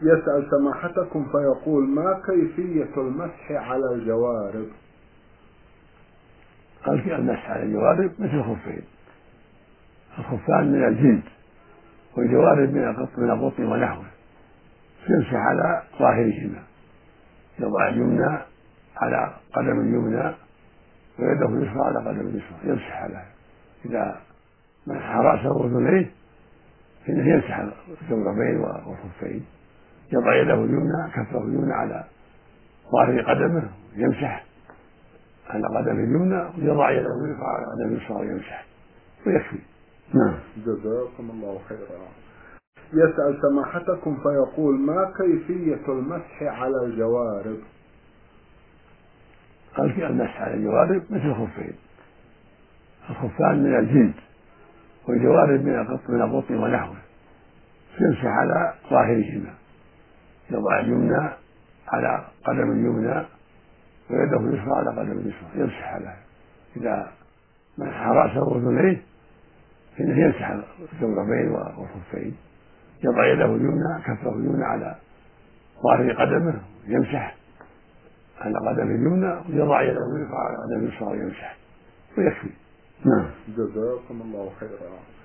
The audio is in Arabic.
يسأل سماحتكم فيقول: ما كيفية المسح على الجوارب؟ قال المسح على الجوارب مثل الخفين، الخفان من الجلد والجوارب من القطن ونحوه، يمسح على ظاهرهما، يضع اليمنى على قدم اليمنى ويده اليسرى على قدم اليسرى، يمسح عليها. إذا مسح رأسه وأذنيه فإنه يمسح الجوربين والخفين، يضع يده اليمنى كفه اليمنى على ظاهر قدمه يمسح على قدم اليمنى، ويضع يده اليسرى على قدم اليسرى ويمسح ويكفي. نعم. جزاكم الله خيرا. يسأل سماحتكم فيقول: ما كيفية المسح على الجوارب؟ قال المسح على الجوارب مثل الخفين، الخفان من الجلد والجوارب من القطن ونحوه، يمسح على ظاهرهما، يضع اليمنى على قدم اليمنى ويده اليسرى على قدم اليسرى، يمسح عليها. إذا مسح رأسه وأذنيه فإنه يمسح الجوربين والخفين، يضع يده اليمنى كفه اليمنى على ظاهر قدمه يمسح على قدم اليمنى، ويضع يده اليسرى على قدم اليسرى ويمسح ويكفي. نعم. جزاكم الله خيرا.